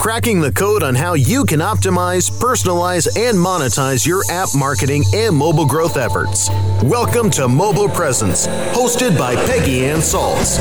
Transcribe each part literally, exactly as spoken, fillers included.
cracking the code on how you can optimize, personalize, and monetize your app marketing and mobile growth efforts. Welcome to Mobile Presence, hosted by Peggy Ann Salz.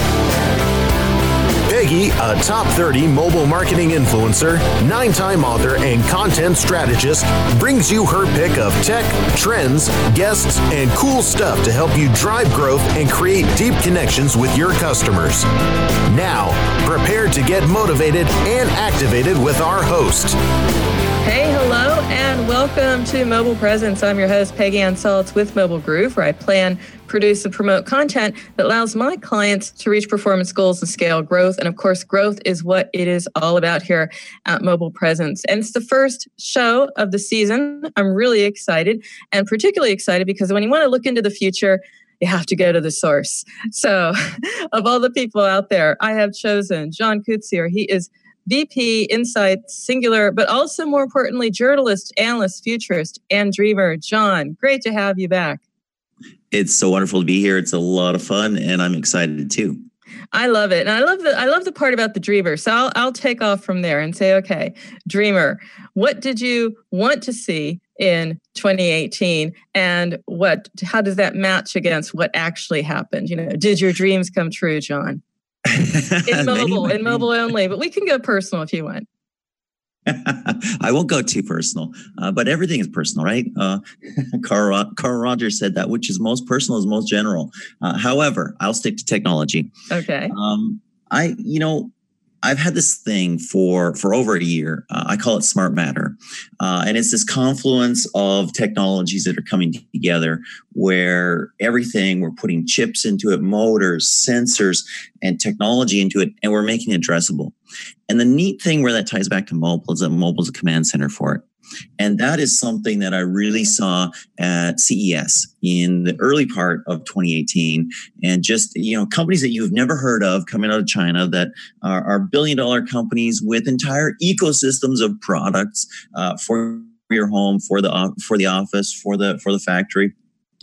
Peggy, a top thirty mobile marketing influencer, nine-time author, and content strategist, brings you her pick of tech, trends, guests, and cool stuff to help you drive growth and create deep connections with your customers. Now, prepare to get motivated and activated with our host. Hey, hello, and welcome to Mobile Presence. I'm your host, Peggy Ann Salz with Mobile Groove, where I plan, produce, and promote content that allows my clients to reach performance goals and scale growth. And of course, growth is what it is all about here at Mobile Presence. And it's the first show of the season. I'm really excited, and particularly excited because when you want to look into the future, you have to go to the source. So of all the people out there, I have chosen John Koetsier. He is V P, Insight, Singular, but also more importantly, journalist, analyst, futurist, and dreamer. John, great to have you back. It's so wonderful to be here. It's a lot of fun, and I'm excited too. I love it. And I love the I love the part about the dreamer. So I'll I'll take off from there and say, okay, dreamer, what did you want to see in twenty eighteen? And what how does that match against what actually happened? You know, did your dreams come true, John? In mobile, in mobile only, but we can go personal if you want. I won't go too personal, uh, but everything is personal, right? Uh, Carl, Carl Rogers said that which is most personal is most general. Uh, however, I'll stick to technology. Okay. Um, I, you know, I've had this thing for, for over a year. Uh, I call it Smart Matter. Uh, and it's this confluence of technologies that are coming together where everything, we're putting chips into it, motors, sensors, and technology into it, and we're making it addressable. And the neat thing where that ties back to mobile is that mobile is a command center for it. And that is something that I really saw at C E S in the early part of twenty eighteen. And just, you know, companies that you've never heard of coming out of China that are, are billion dollar companies with entire ecosystems of products uh, for your home, for the uh, for the office, for the for the factory.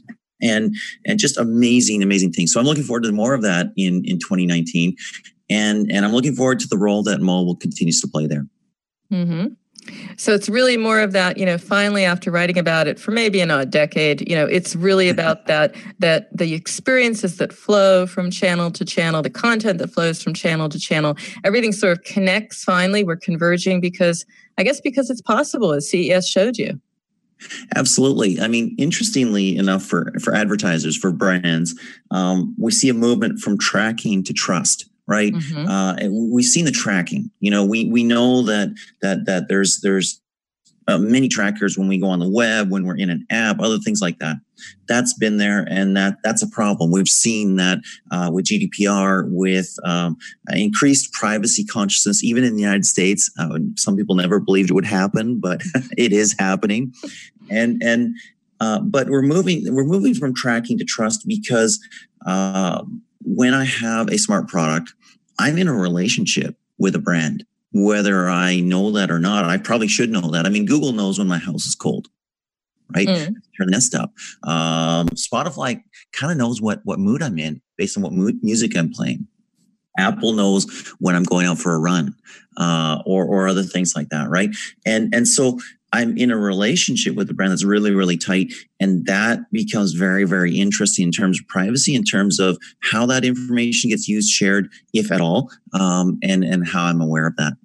And and just amazing, amazing things. So I'm looking forward to more of that in, in twenty nineteen. And, and I'm looking forward to the role that mobile continues to play there. Mm-hmm. So it's really more of that, you know, finally after writing about it for maybe you know, a decade, you know, it's really about that, that the experiences that flow from channel to channel, the content that flows from channel to channel, everything sort of connects finally. We're converging because, I guess because it's possible, as C E S showed you. Absolutely. I mean, interestingly enough, for, for advertisers, for brands, um, we see a movement from tracking to trust. Right. Mm-hmm. Uh, and we've seen the tracking. You know, we we know that that that there's there's uh, many trackers when we go on the web, when we're in an app, other things like that. That's been there, and that that's a problem. We've seen that uh, with G D P R, with um, increased privacy consciousness, even in the United States. Uh, some people never believed it would happen, but it is happening. And and uh, but we're moving we're moving from tracking to trust because uh, when I have a smart product, I'm in a relationship with a brand, whether I know that or not. I probably should know that. I mean, Google knows when my house is cold, right? Mm. Turn the Nest up. Um, Spotify kind of knows what, what mood I'm in based on what mood, music I'm playing. Apple knows when I'm going out for a run, uh, or, or other things like that, right? And, and so I'm in a relationship with the brand that's really, really tight. And that becomes very, very interesting in terms of privacy, in terms of how that information gets used, shared, if at all, um, and, and how I'm aware of that.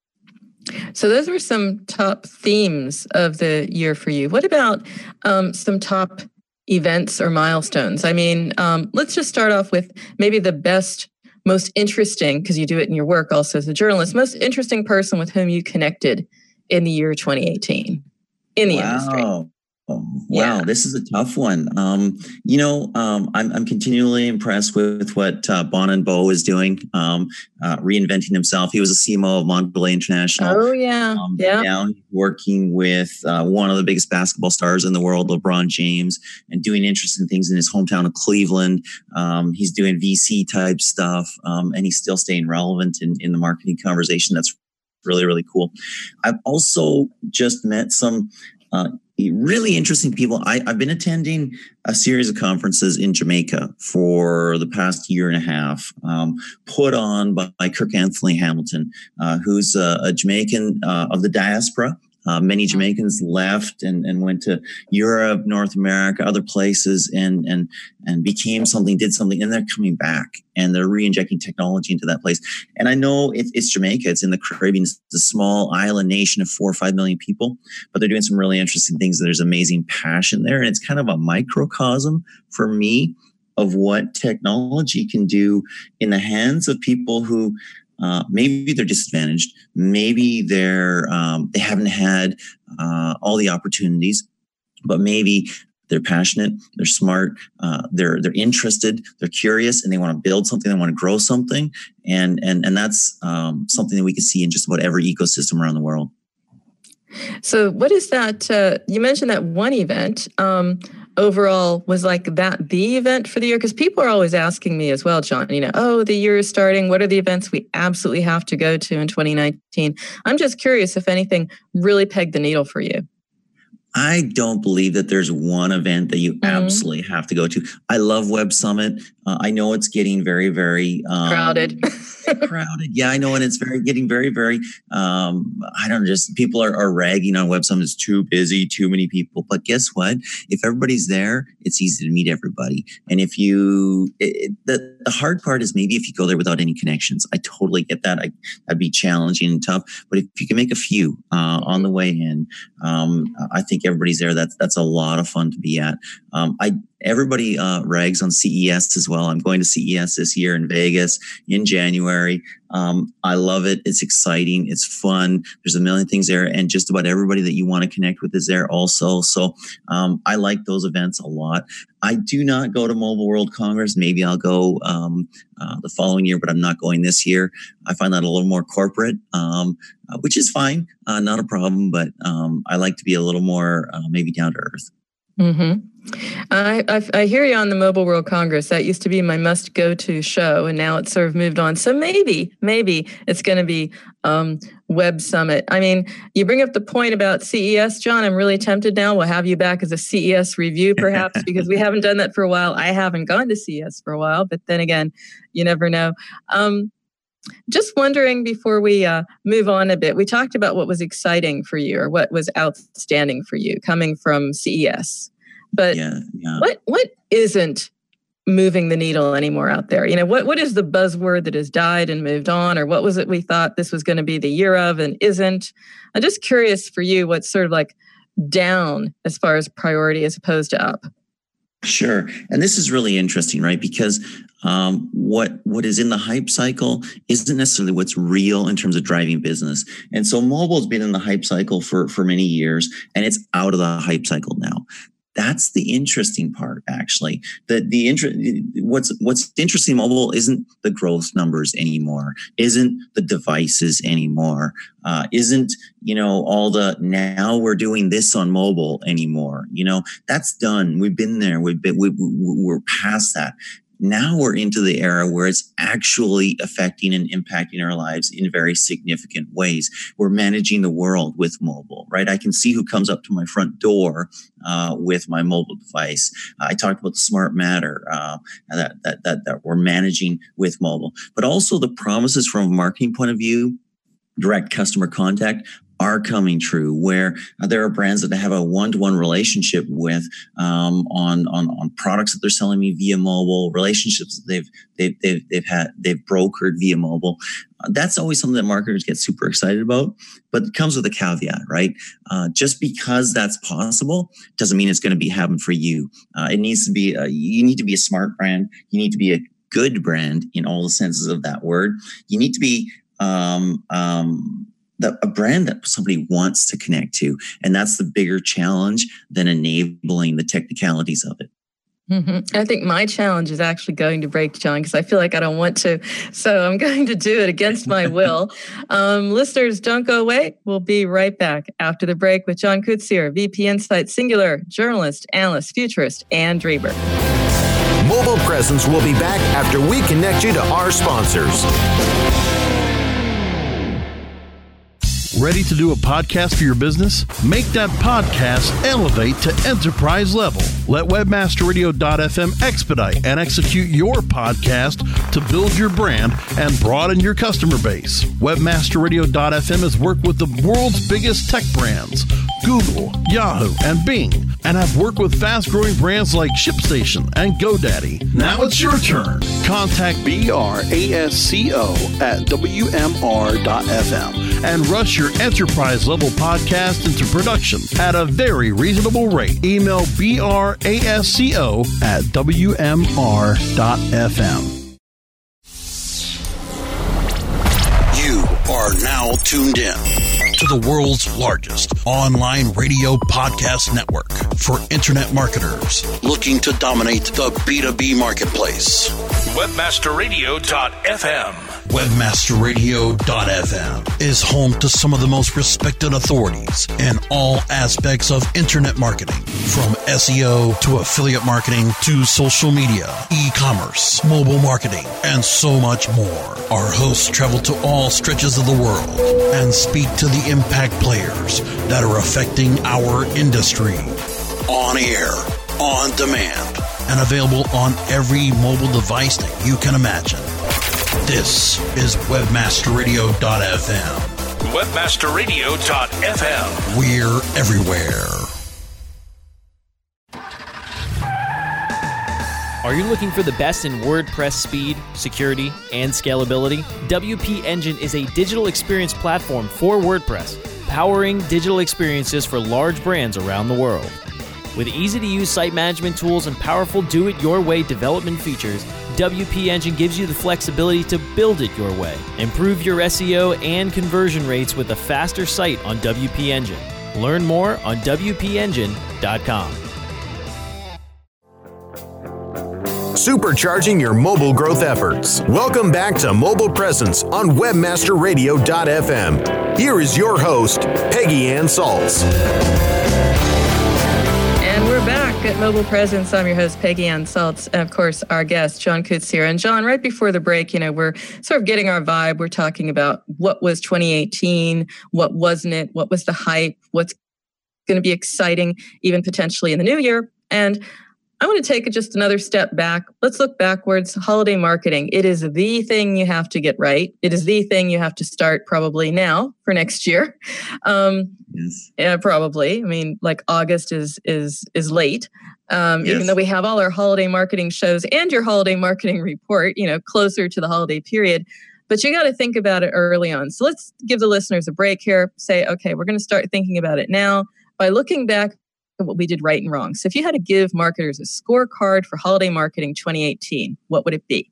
So those were some top themes of the year for you. What about um, some top events or milestones? I mean, um, let's just start off with maybe the best, most interesting, because you do it in your work also as a journalist, most interesting person with whom you connected in the year twenty eighteen in the wow. industry. Oh, wow, yeah. This is a tough one. Um, you know, um, I'm, I'm continually impressed with what uh, Bon and Bo is doing, um, uh, reinventing himself. He was a C M O of Mondelez International. Oh, yeah. Um, yeah. Now he's working with uh, one of the biggest basketball stars in the world, LeBron James, and doing interesting things in his hometown of Cleveland. Um, he's doing V C type stuff, um, and he's still staying relevant in, in the marketing conversation. That's really, really cool. I've also just met some uh, really interesting people. I, I've been attending a series of conferences in Jamaica for the past year and a half, um, put on by, by Kirk Anthony Hamilton, uh, who's a, a Jamaican uh, of the diaspora. Uh, many Jamaicans left and, and went to Europe, North America, other places, and and and became something, did something, and they're coming back and they're re-injecting technology into that place. And I know it, it's Jamaica; it's in the Caribbean. It's a small island nation of four or five million people, but they're doing some really interesting things. There's amazing passion there, and it's kind of a microcosm for me of what technology can do in the hands of people who. Uh, maybe they're disadvantaged. Maybe they're um, they haven't had uh, all the opportunities, but maybe they're passionate, they're smart, uh, they're they're interested, they're curious, and they want to build something. They want to grow something, and and and that's um, something that we can see in just about every ecosystem around the world. So, what is that? Uh, you mentioned that one event. Um, overall, was like that the event for the year? Because people are always asking me as well, John, you know, oh, the year is starting. What are the events we absolutely have to go to in twenty nineteen? I'm just curious if anything really pegged the needle for you. I don't believe that there's one event that you mm-hmm. absolutely have to go to. I love Web Summit. Uh, I know it's getting very, very um, crowded. crowded. Yeah, I know. And it's very getting very, very, um, I don't know, just people are, are ragging on Web Summit. It's too busy, too many people. But guess what? If everybody's there, it's easy to meet everybody. And if you, it, the, the hard part is maybe if you go there without any connections. I totally get that. I, that'd be challenging and tough. But if you can make a few uh, on the way in, um, I think everybody's there. That's, that's a lot of fun to be at. Um, I, Everybody uh, rags on C E S as well. I'm going to C E S this year in Vegas in January. Um, I love it. It's exciting. It's fun. There's a million things there, and just about everybody that you want to connect with is there also. So um, I like those events a lot. I do not go to Mobile World Congress. Maybe I'll go um, uh, the following year, but I'm not going this year. I find that a little more corporate, um, uh, which is fine, uh, not a problem. But um, I like to be a little more uh, maybe down to earth. Mm-hmm. I, I I hear you on the Mobile World Congress. That used to be my must-go-to show, and now it's sort of moved on. So maybe, maybe it's going to be um, Web Summit. I mean, you bring up the point about C E S, John. I'm really tempted now. We'll have you back as a C E S review, perhaps, because we haven't done that for a while. I haven't gone to C E S for a while, but then again, you never know. Um, Just wondering before we uh, move on a bit, we talked about what was exciting for you or what was outstanding for you coming from C E S. But yeah, yeah. what what isn't moving the needle anymore out there? You know, what what is the buzzword that has died and moved on, or what was it we thought this was going to be the year of and isn't? I'm just curious for you, what's sort of like down as far as priority as opposed to up. Sure. And this is really interesting, right? Because um, what what is in the hype cycle isn't necessarily what's real in terms of driving business. And so mobile's been in the hype cycle for, for many years, and it's out of the hype cycle now. That's the interesting part, actually. The the inter- what's what's interesting in mobile isn't the growth numbers anymore, isn't the devices anymore, uh, isn't you know all the now we're doing this on mobile anymore. You know that's done. We've been there. We've been we, we, we're past that. Now we're into the era where it's actually affecting and impacting our lives in very significant ways. We're managing the world with mobile, right? I can see who comes up to my front door uh, with my mobile device. Uh, I talked about the smart matter uh, that, that that that we're managing with mobile, but also the promises from a marketing point of view, direct customer contact, are coming true, where uh, there are brands that have a one-to-one relationship with um, on, on on products that they're selling me via mobile, relationships that they've they've they've, they've had they've brokered via mobile. Uh, that's always something that marketers get super excited about, but it comes with a caveat, right? Uh, just because that's possible doesn't mean it's going to be happening for you. Uh, it needs to be a, you need to be a smart brand. You need to be a good brand in all the senses of that word. You need to be um, um, The, a brand that somebody wants to connect to. And that's the bigger challenge than enabling the technicalities of it. Mm-hmm. I think my challenge is actually going to break, John, because I feel like I don't want to. So I'm going to do it against my will. Um, listeners, don't go away. We'll be right back after the break with John Koetsier, V P Insight Singular, journalist, analyst, futurist, and dreamer. Mobile Presence will be back after we connect you to our sponsors. Ready to do a podcast for your business? Make that podcast elevate to enterprise level. Let webmaster radio dot f m expedite and execute your podcast to build your brand and broaden your customer base. webmaster radio dot f m has worked with the world's biggest tech brands, Google, Yahoo, and Bing, and have worked with fast-growing brands like ShipStation and GoDaddy. Now it's your turn. Contact B R A S C O at W M R dot F M and rush your enterprise-level podcast into production at a very reasonable rate. Email B R A S C O at W M R dot F M. You are now tuned in to the world's largest online radio podcast network for internet marketers looking to dominate the B two B marketplace. webmaster radio dot f m. webmaster radio dot f m is home to some of the most respected authorities in all aspects of internet marketing, from S E O to affiliate marketing to social media, e-commerce, mobile marketing, and so much more. Our hosts travel to all stretches of the world and speak to the impact players that are affecting our industry. On air, on demand, and available on every mobile device that you can imagine. This is webmaster radio dot f m. webmaster radio dot f m. We're everywhere. Are you looking for the best in WordPress speed, security, and scalability? W P Engine is a digital experience platform for WordPress, powering digital experiences for large brands around the world. With easy-to-use site management tools and powerful do-it-your-way development features, W P Engine gives you the flexibility to build it your way. Improve your S E O and conversion rates with a faster site on W P Engine. Learn more on W P engine dot com. Supercharging your mobile growth efforts. Welcome back to Mobile Presence on webmaster radio dot f m. Here is your host, Peggy Ann Salz. And we're back at Mobile Presence. I'm your host, Peggy Ann Salz, and of course, our guest, John Kutz here. And John, right before the break, you know, we're sort of getting our vibe. We're talking about what was twenty eighteen, what wasn't it, what was the hype, what's going to be exciting, even potentially in the new year. And I want to take just another step back. Let's look backwards. Holiday marketing. It is the thing you have to get right. It is the thing you have to start probably now for next year. Um, yes. Yeah, probably. I mean, like August is is is late. Um, yes. Even though we have all our holiday marketing shows and your holiday marketing report, you know, closer to the holiday period. But you got to think about it early on. So let's give the listeners a break here. Say, okay, we're going to start thinking about it now by looking back what we did right and wrong. So if you had to give marketers a scorecard for holiday marketing twenty eighteen, what would it be?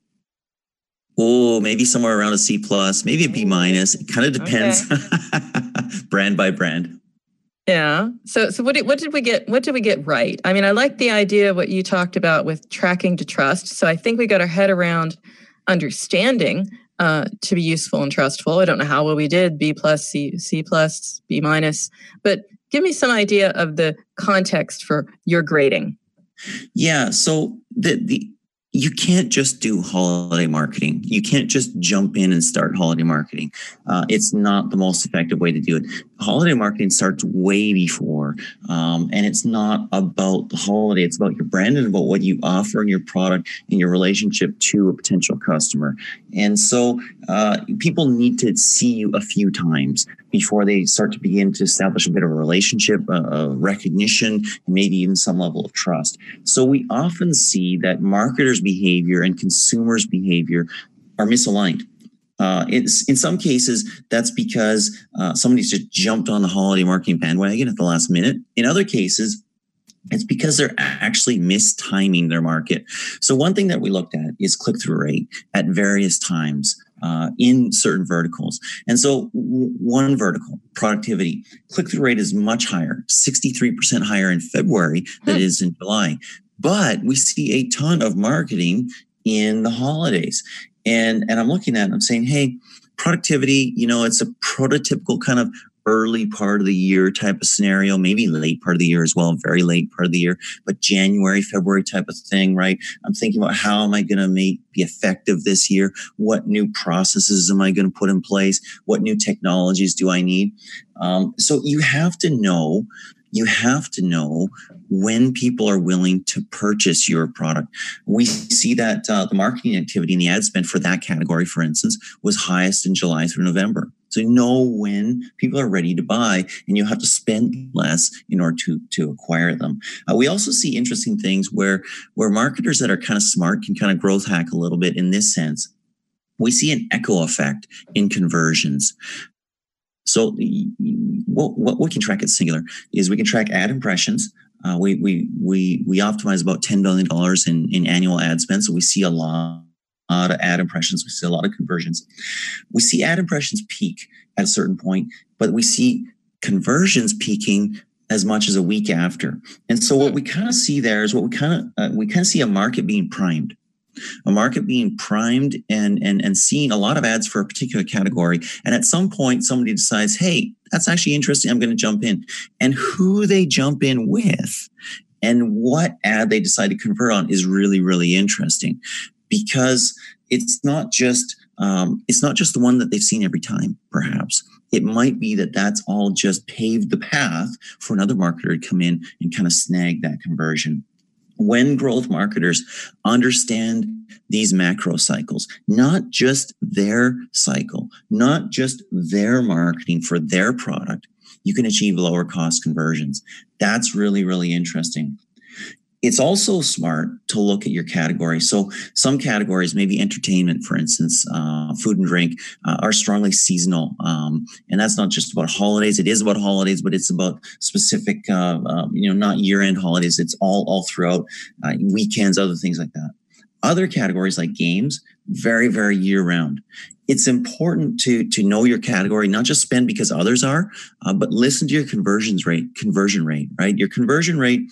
Oh, maybe somewhere around a C plus, maybe a B minus. It kind of depends, okay. brand by brand. Yeah. So so what did what did we get? What did we get right? I mean, I like the idea of what you talked about with tracking to trust. So I think we got our head around understanding uh, to be useful and trustful. I don't know how well we did. B plus, C C plus, B minus, but give me some idea of the context for your grading. Yeah. So the the you can't just do holiday marketing. You can't just jump in and start holiday marketing. Uh, it's not the most effective way to do it. Holiday marketing starts way before, um, and it's not about the holiday. It's about your brand and about what you offer and your product and your relationship to a potential customer. And so uh, people need to see you a few times before they start to begin to establish a bit of a relationship, uh, recognition, and maybe even some level of trust. So we often see that marketers' behavior and consumers' behavior are misaligned. Uh, it's, in some cases, that's because uh, somebody's just jumped on the holiday marketing bandwagon at the last minute. In other cases, it's because they're actually mistiming their market. So one thing that we looked at is click-through rate at various times uh, in certain verticals. And so w- one vertical, productivity, click-through rate is much higher, sixty-three percent higher in February than it is in July. But we see a ton of marketing in the holidays. And, and I'm looking at it and I'm saying, hey, productivity, you know, it's a prototypical kind of early part of the year type of scenario, maybe late part of the year as well, very late part of the year, but January, February type of thing, right? I'm thinking about how am I going to make be effective this year? What new processes am I going to put in place? What new technologies do I need? Um, so you have to know, you have to know when people are willing to purchase your product. We see that uh, the marketing activity and the ad spend for that category, for instance, was highest in July through November. So know when people are ready to buy, and you have to spend less in order to, to acquire them. Uh, we also see interesting things where, where marketers that are kind of smart can kind of growth hack a little bit in this sense. We see an echo effect in conversions. So what, what we can track at Singular is we can track ad impressions. Uh, we, we, we, we optimize about ten billion dollars in, in annual ad spend. So we see a lot. A lot of ad impressions. We see a lot of conversions. We see ad impressions peak at a certain point, but we see conversions peaking as much as a week after. And so what we kind of see there is what we kind of uh, we kind of see a market being primed, a market being primed and and and seeing a lot of ads for a particular category. And at some point, somebody decides, "Hey, that's actually interesting. I'm going to jump in." And who they jump in with, and what ad they decide to convert on is really really interesting. Because it's not just um, it's not just the one that they've seen every time, perhaps. It might be that that's all just paved the path for another marketer to come in and kind of snag that conversion. When growth marketers understand these macro cycles, not just their cycle, not just their marketing for their product, you can achieve lower cost conversions. That's really, really interesting. It's also smart to look at your category. So some categories, maybe entertainment, for instance, uh, food and drink, uh, are strongly seasonal. Um, and that's not just about holidays. It is about holidays, but it's about specific, uh, uh, you know, not year-end holidays. It's all, all throughout uh, weekends, other things like that. Other categories like games, very, very year-round. It's important to, to know your category, not just spend because others are, uh, but listen to your conversions rate, conversion rate, right? Your conversion rate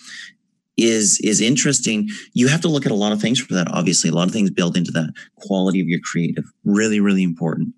is is interesting. You have to look at a lot of things for that. Obviously, a lot of things built into that. Quality of your creative, really, really important.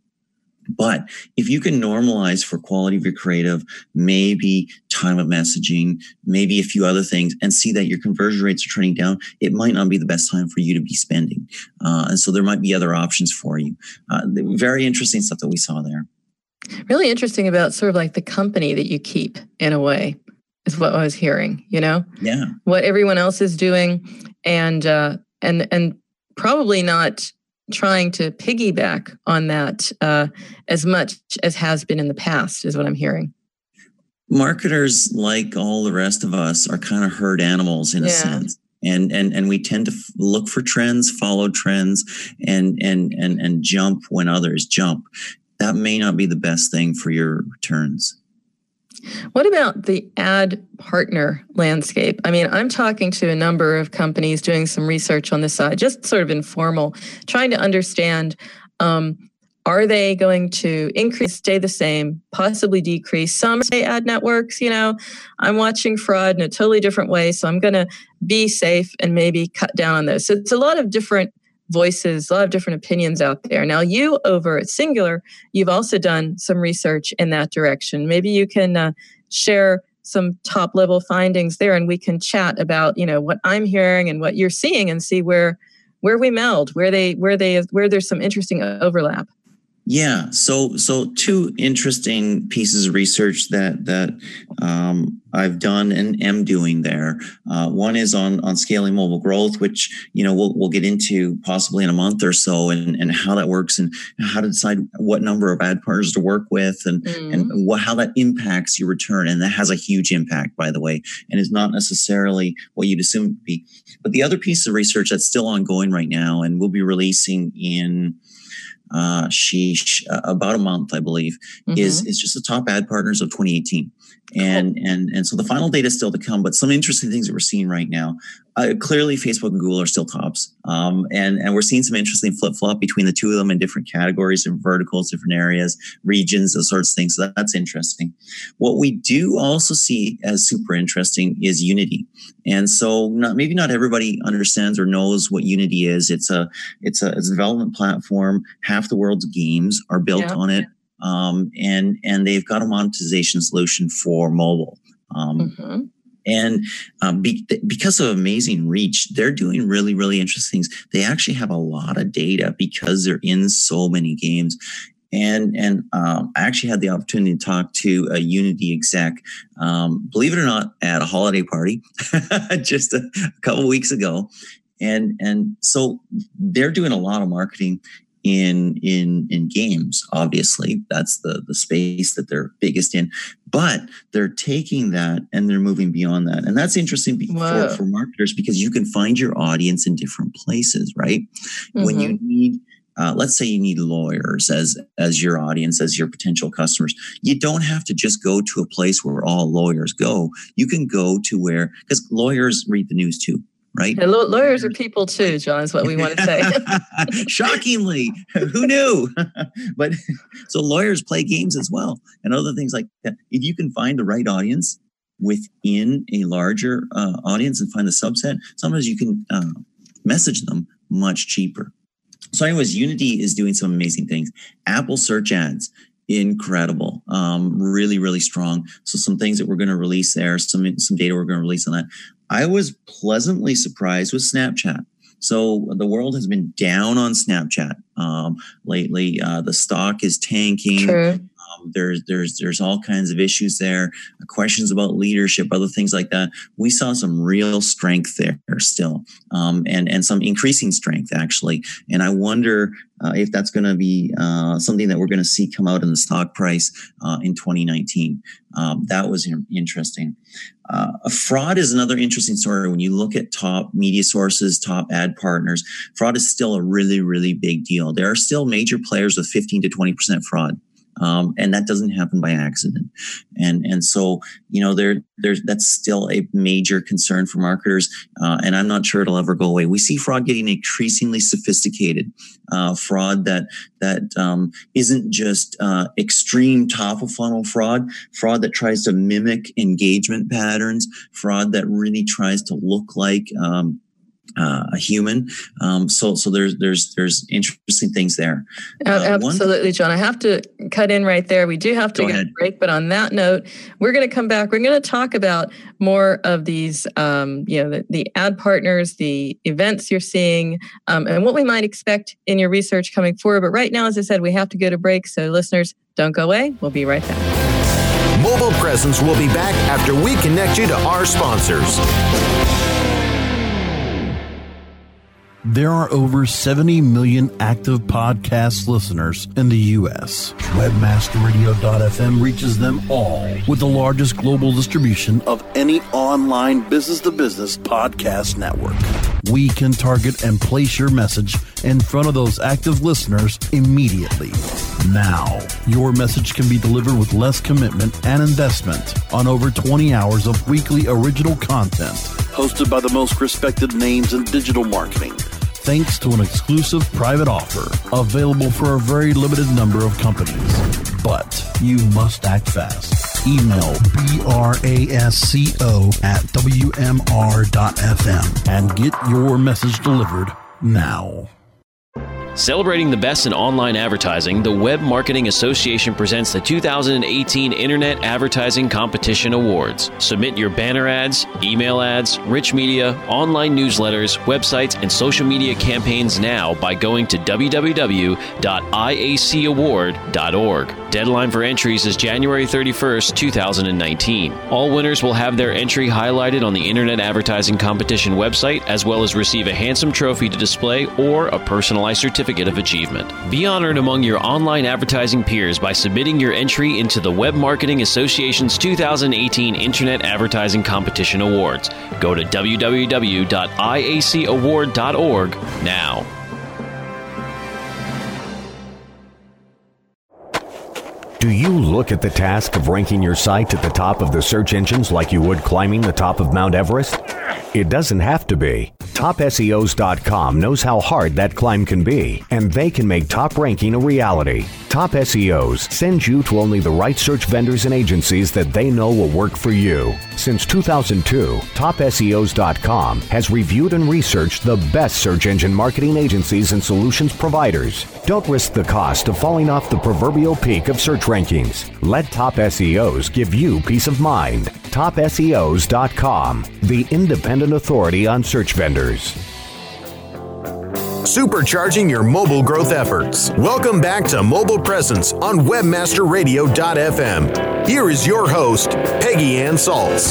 But if you can normalize for quality of your creative, maybe time of messaging, maybe a few other things, and see that your conversion rates are trending down, it might not be the best time for you to be spending. Uh, and so there might be other options for you. Uh, very interesting stuff that we saw there. Really interesting about sort of like the company that you keep in a way. Is what I was hearing, you know? Yeah. What everyone else is doing, and uh, and and probably not trying to piggyback on that uh, as much as has been in the past, is what I'm hearing. Marketers, like all the rest of us, are kind of herd animals in a yeah. sense. And and and we tend to f- look for trends, follow trends, and and and and jump when others jump. That may not be the best thing for your returns. What about the ad partner landscape? I mean, I'm talking to a number of companies doing some research on this side, just sort of informal, trying to understand, um, are they going to increase, stay the same, possibly decrease? Some say ad networks, you know, I'm watching fraud in a totally different way, so I'm going to be safe and maybe cut down on those. So it's a lot of different voices, a lot of different opinions out there. Now, you over at Singular, you've also done some research in that direction. Maybe you can uh, share some top level findings there, and we can chat about, you know, what I'm hearing and what you're seeing, and see where where we meld, where they where they where there's some interesting overlap. Yeah. So, so two interesting pieces of research that, that, um, I've done and am doing there. Uh, one is on, on scaling mobile growth, which, you know, we'll, we'll get into possibly in a month or so, and, and how that works, and how to decide what number of ad partners to work with, and, mm-hmm. and what, how that impacts your return. And that has a huge impact, by the way, and is not necessarily what you'd assume it would be. But the other piece of research that's still ongoing right now, and we'll be releasing in, Uh, sheesh, uh, about a month, I believe, mm-hmm. is is just the top ad partners of twenty eighteen, and cool. and and so the final data is still to come. But some interesting things that we're seeing right now. Uh, clearly, Facebook and Google are still tops, um, and and we're seeing some interesting flip flop between the two of them in different categories, and verticals, different areas, regions, those sorts of things. So that, that's interesting. What we do also see as super interesting is Unity, and so not, maybe not everybody understands or knows what Unity is. It's a it's a it's a development platform. Half the world's games are built yeah. on it. um, and and they've got a monetization solution for mobile. Um, mm-hmm. And um, be, because of amazing reach, they're doing really, really interesting things. They actually have a lot of data because they're in so many games. And and um, I actually had the opportunity to talk to a Unity exec, um, believe it or not, at a holiday party just a, a couple of weeks ago. And and so they're doing a lot of marketing in in in games. Obviously, that's the the space that they're biggest in. But they're taking that and they're moving beyond that. And that's interesting for, for marketers because you can find your audience in different places, right? Mm-hmm. When you need Uh, let's say you need lawyers as as your audience, as your potential customers. You don't have to just go to a place where all lawyers go. You can go to where, because lawyers read the news too, right? Yeah, lawyers are people too, John, is what we want to say. Shockingly, who knew? But so lawyers play games as well and other things like that. If you can find the right audience within a larger uh, audience and find the subset, sometimes you can uh, message them much cheaper. So anyways, Unity is doing some amazing things. Apple search ads, incredible, um, really, really strong. So some things that we're going to release there, some, some data we're going to release on that. I was pleasantly surprised with Snapchat. So the world has been down on Snapchat um, lately. Uh, the stock is tanking. True. Um, there's there's there's all kinds of issues there, questions about leadership, other things like that. We saw some real strength there still, um, and and some increasing strength actually. And I wonder uh, if that's going to be uh, something that we're going to see come out in the stock price uh, in twenty nineteen. Um, that was interesting. Uh, fraud is another interesting story. When you look at top media sources, top ad partners, fraud is still a really, really big deal. There are still major players with fifteen to twenty percent fraud. Um, and that doesn't happen by accident. And, and so, you know, there, there's, that's still a major concern for marketers. Uh, and I'm not sure it'll ever go away. We see fraud getting increasingly sophisticated, uh, fraud that, that, um, isn't just, uh, extreme top of funnel fraud, fraud that tries to mimic engagement patterns, fraud that really tries to look like, um, Uh, a human. Um, so, so there's, there's, there's interesting things there. Uh, Absolutely, John. I have to cut in right there. We do have to get a break, but on that note, we're going to come back. We're going to talk about more of these, um, you know, the, the ad partners, the events you're seeing, um, and what we might expect in your research coming forward. But right now, as I said, we have to go to break. So listeners, don't go away. We'll be right back. Mobile Presence will be back after we connect you to our sponsors. There are over seventy million active podcast listeners in the U S Webmaster Radio dot f m reaches them all with the largest global distribution of any online business-to-business podcast network. We can target and place your message in front of those active listeners immediately. Now, your message can be delivered with less commitment and investment on over twenty hours of weekly original content hosted by the most respected names in digital marketing, thanks to an exclusive private offer available for a very limited number of companies. But you must act fast. Email brasco at w m r dot f m and get your message delivered now. Celebrating the best in online advertising, the Web Marketing Association presents the two thousand eighteen Internet Advertising Competition Awards. Submit your banner ads, email ads, rich media, online newsletters, websites, and social media campaigns now by going to w w w dot i a c award dot org. Deadline for entries is January thirty-first, two thousand nineteen. All winners will have their entry highlighted on the Internet Advertising Competition website, as well as receive a handsome trophy to display or a personalized certificate of achievement. Be honored among your online advertising peers by submitting your entry into the Web Marketing Association's two thousand eighteen Internet Advertising Competition Awards. Go to w w w dot i a c award dot org now. Do you look at the task of ranking your site at the top of the search engines like you would climbing the top of Mount Everest? It doesn't have to be. Top S E Os dot com knows how hard that climb can be, and they can make top ranking a reality. Top S E Os sends you to only the right search vendors and agencies that they know will work for you. Since two thousand two, Top S E Os dot com has reviewed and researched the best search engine marketing agencies and solutions providers. Don't risk the cost of falling off the proverbial peak of search rankings. Let Top S E Os give you peace of mind. Top S E Os dot com, the independent authority on search vendors. Supercharging your mobile growth efforts. Welcome back to Mobile Presence on webmaster radio dot f m. Here is your host, Peggy Ann Salz.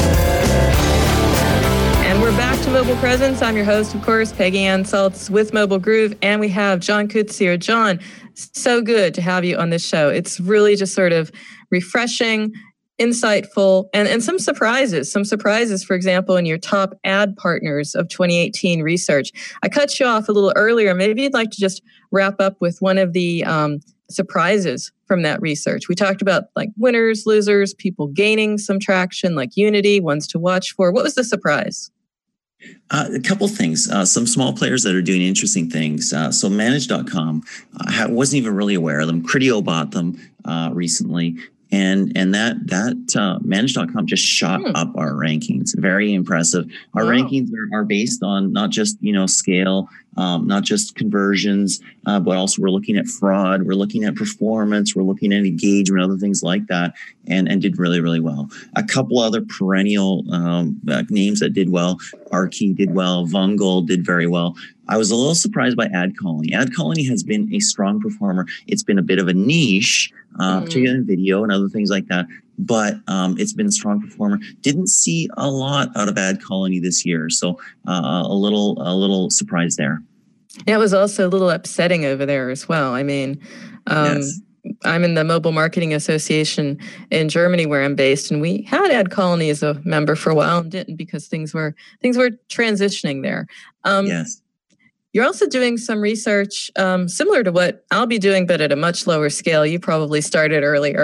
And we're back to Mobile Presence. I'm your host, of course, Peggy Ann Salz with Mobile Groove, and we have John Coetzee here. John, so good to have you on this show. It's really just sort of refreshing, insightful, and, and some surprises. Some surprises, for example, in your top ad partners of twenty eighteen research. I cut you off a little earlier. Maybe you'd like to just wrap up with one of the um, surprises from that research. We talked about like winners, losers, people gaining some traction, like Unity, ones to watch for. What was the surprise? Uh, a couple things, uh, some small players that are doing interesting things. Uh, so Manage dot com, I uh, wasn't even really aware of them. Criteo bought them uh, recently. And and that that uh, Manage dot com just shot hmm. up our rankings. Very impressive. Our wow. rankings are, are based on not just you know scale, um, not just conversions, uh, but also we're looking at fraud, we're looking at performance, we're looking at engagement, other things like that, and and did really really well. A couple other perennial um, uh, names that did well. Archie did well. Vungle did very well. I was a little surprised by AdColony. AdColony has been a strong performer. It's been a bit of a niche, uh, mm. particularly in video and other things like that. But um, it's been a strong performer. Didn't see a lot out of AdColony this year, so uh, a little a little surprised there. Yeah, it was also a little upsetting over there as well. I mean, um, yes. I'm in the Mobile Marketing Association in Germany where I'm based, and we had AdColony as a member for a while and didn't because things were things were transitioning there. Um, yes. You're also doing some research um, similar to what I'll be doing, but at a much lower scale. You probably started earlier.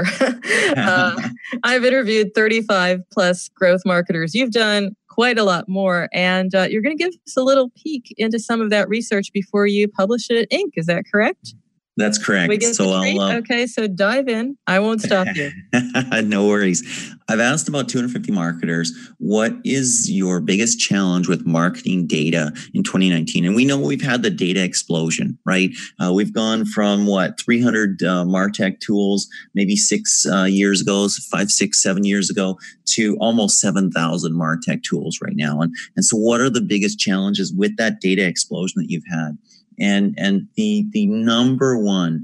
uh, I've interviewed thirty-five plus growth marketers. You've done quite a lot more, and uh, you're going to give us a little peek into some of that research before you publish it at Inc. Is that correct? That's correct. So I'll, uh, okay, so dive in. I won't stop you. No worries. I've asked about two hundred fifty marketers, what is your biggest challenge with marketing data in twenty nineteen? And we know we've had the data explosion, right? Uh, we've gone from what, three hundred uh, MarTech tools, maybe six uh, years ago, five, six, seven years ago, to almost seven thousand MarTech tools right now. And, and so what are the biggest challenges with that data explosion that you've had? And and the the number one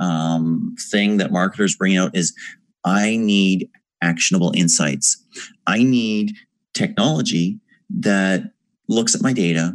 um, thing that marketers bring out is, I need actionable insights. I need technology that looks at my data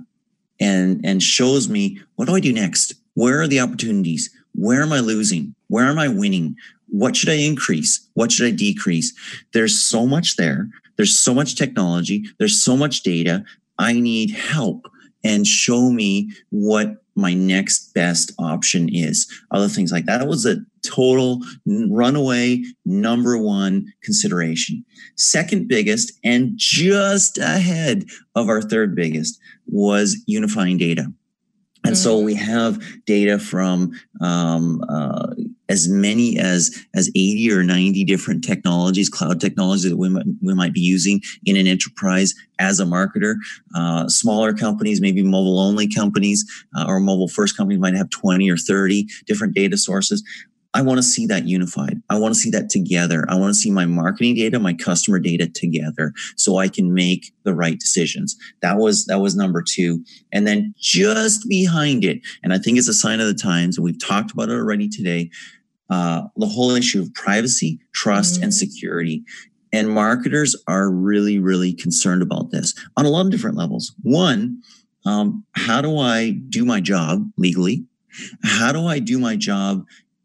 and and shows me, what do I do next? Where are the opportunities? Where am I losing? Where am I winning? What should I increase? What should I decrease? There's so much there. There's so much technology. There's so much data. I need help, and show me what my next best option is. Other things like that. That was a total runaway number one consideration. Second biggest, and just ahead of our third biggest, was unifying data. And mm-hmm. so we have data from um, uh, as many as as eighty or ninety different technologies, cloud technologies that we might, we might be using in an enterprise as a marketer. Uh, smaller companies, maybe mobile-only companies uh, or mobile-first companies might have twenty or thirty different data sources. I want to see that unified. I want to see that together. I want to see my marketing data, my customer data together, so I can make the right decisions. That was that was number two. And then just behind it, and I think it's a sign of the times, and we've talked about it already today, uh, the whole issue of privacy, trust, mm-hmm. and security. And marketers are really, really concerned about this on a lot of different levels. One, um, how do I do my job legally? How do I do my job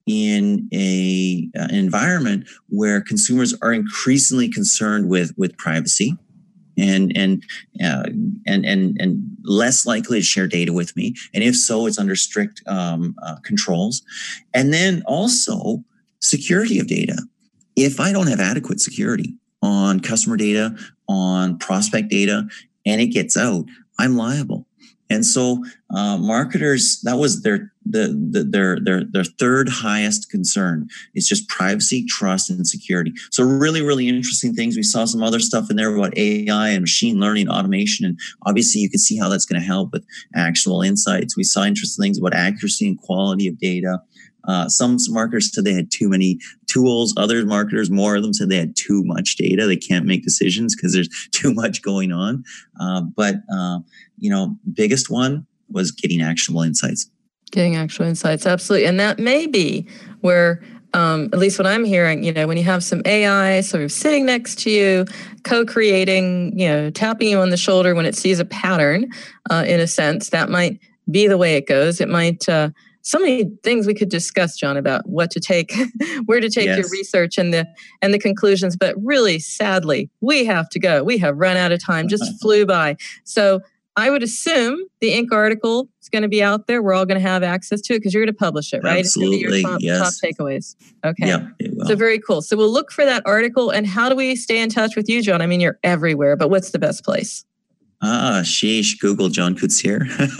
in a uh, an environment where consumers are increasingly concerned with with privacy and and uh, and and and less likely to share data with me, and if so, it's under strict um, uh, controls. And then also security of data. If I don't have adequate security on customer data, on prospect data, and it gets out, I'm liable. And so uh, marketers, that was their the, the their their their third highest concern is just privacy, trust, and security. So really, really interesting things. We saw some other stuff in there about A I and machine learning, automation, and obviously you can see how that's going to help with actual insights. We saw interesting things about accuracy and quality of data. Uh, some marketers said they had too many tools. Other marketers, more of them, said they had too much data. They can't make decisions because there's too much going on. Uh, but, uh, you know, biggest one was getting actionable insights. Getting actual insights, absolutely. And that may be where, um, at least what I'm hearing, you know, when you have some A I sort of sitting next to you, co-creating, you know, tapping you on the shoulder when it sees a pattern, uh, in a sense, that might be the way it goes. It might... Uh, So many things we could discuss, John, about what to take, where to take yes. your research and the and the conclusions. But really, sadly, we have to go. We have run out of time. Just flew by. So I would assume the Inc article is going to be out there. We're all going to have access to it because you're going to publish it, right? Absolutely. It's going to be your top, yes. top takeaways. Okay. Yeah, it will. So very cool. So we'll look for that article. And how do we stay in touch with you, John? I mean, you're everywhere, but what's the best place? Ah, sheesh. Google John Coetzee.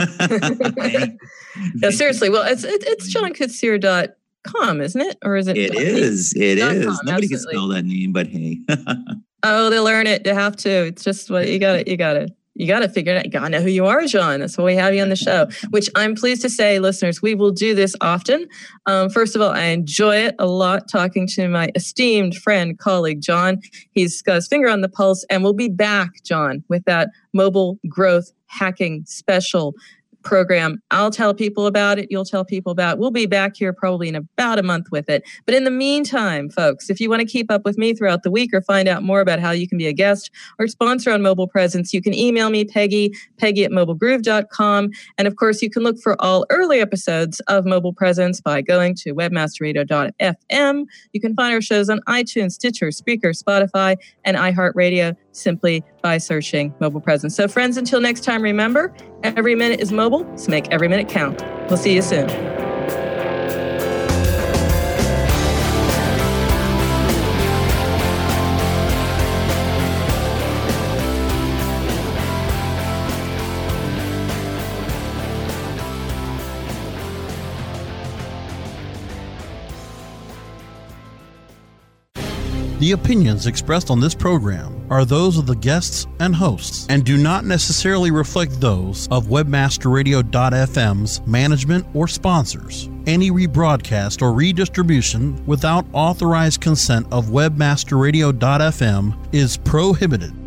No, seriously. Well, it's it, it's john coetzee dot com, isn't it? Or is it? It is. It dot is. com, Nobody absolutely. can spell that name, but hey. Oh, they'll learn it. They have to. It's just what you got. You got to. You got to figure it out. You got to know who you are, John. That's why we have you on the show, which I'm pleased to say, listeners, we will do this often. Um, first of all, I enjoy it a lot talking to my esteemed friend, colleague, John. He's got his finger on the pulse, and we'll be back, John, with that mobile growth hacking special program. I'll tell people about it. You'll tell people about it. We'll be back here probably in about a month with it. But in the meantime, folks, if you want to keep up with me throughout the week or find out more about how you can be a guest or sponsor on Mobile Presence, you can email me, Peggy, Peggy at mobile groove dot com. And of course, you can look for all early episodes of Mobile Presence by going to webmaster radio dot f m. You can find our shows on iTunes, Stitcher, Spreaker, Spotify, and iHeartRadio simply by searching Mobile Presence. So friends, until next time, remember, every minute is mobile, so make every minute count. We'll see you soon. The opinions expressed on this program are those of the guests and hosts and do not necessarily reflect those of webmaster radio dot f m's management or sponsors. Any rebroadcast or redistribution without authorized consent of webmaster radio dot f m is prohibited.